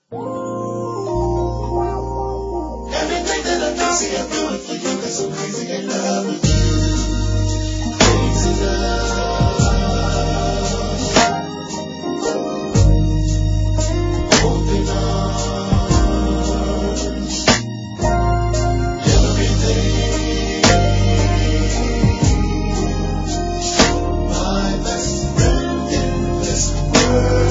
Everything that I do, see, I do it for you, 'cause I'm crazy in love with you. Crazy love. Open arms. Everything. My best friend in this world.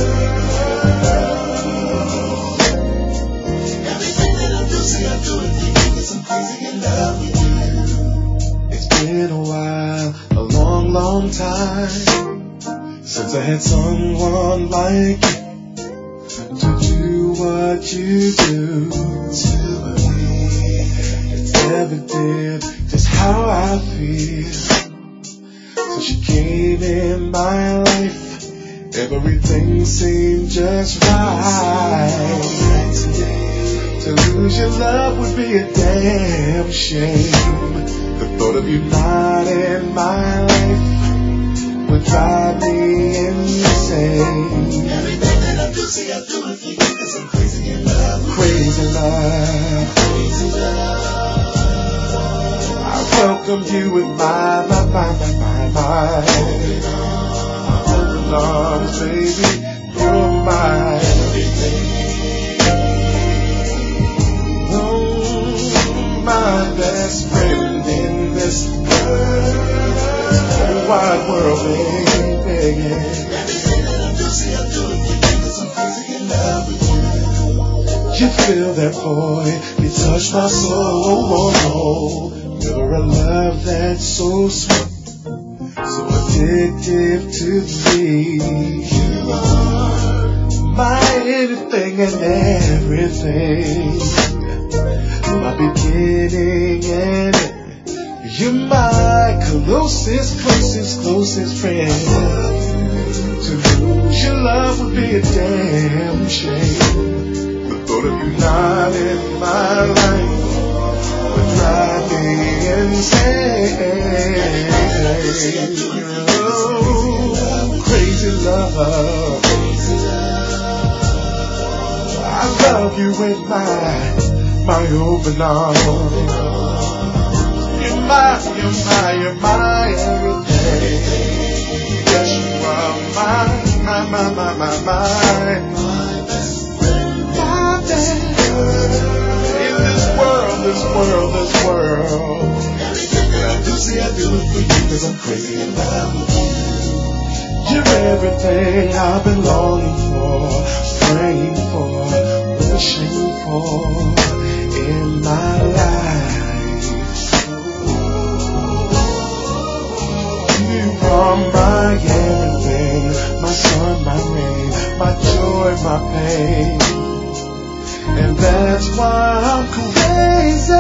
Everything that I do, see, I do it for you, 'cause I'm crazy in love with you. It's been a while, a long, long time, since I had someone like you to do what you do to me. It's evident just how I feel. So she came in my life, everything seemed just right. To lose your love would be a damn shame. The thought of you not in my life would drive me insane. Everything that I do, see, I do it for you, 'cause I'm crazy in love with you. Crazy love. Crazy love. I welcome you with my open arms, baby. You're my everything. My best friend in this wide world, baby. Everything that I do, see, I do it for you, 'cause I'm crazy in love with you. You feel that, boy, you touch my soul. You're a love that's so sweet, so addictive to me. You are my anything and everything, my beginning and end. You're my closest friend. To lose your love would be a damn shame. The thought of you not in my life would drive me insane. Oh, crazy love. I love you with my open arms. You're my everything. Yes, you are my best friend. My best in this world. Everything that I do, see, I do it for you, 'cause I'm crazy in love with you. You're everything I've been longing for, praying for, wishing for in my life. You are my everything, my sun, my rain, my joy, my pain. And that's why I'm crazy.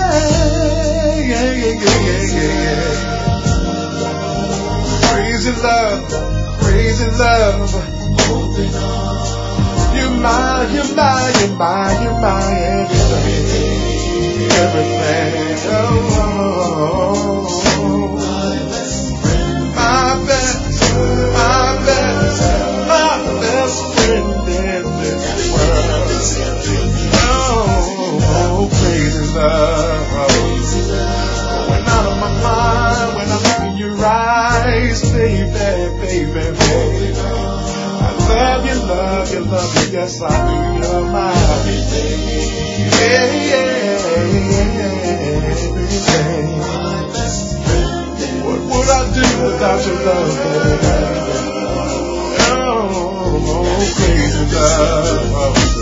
Crazy love. Open arms. You're my everything. Everything. Oh. My best friend. My best friend in this world. Oh, crazy love. When out of my mind, when I'm looking in your eyes, baby. I love you, yes I do. You're my everything. Everything. My best friend. What would I do without your love, baby? Oh, crazy love.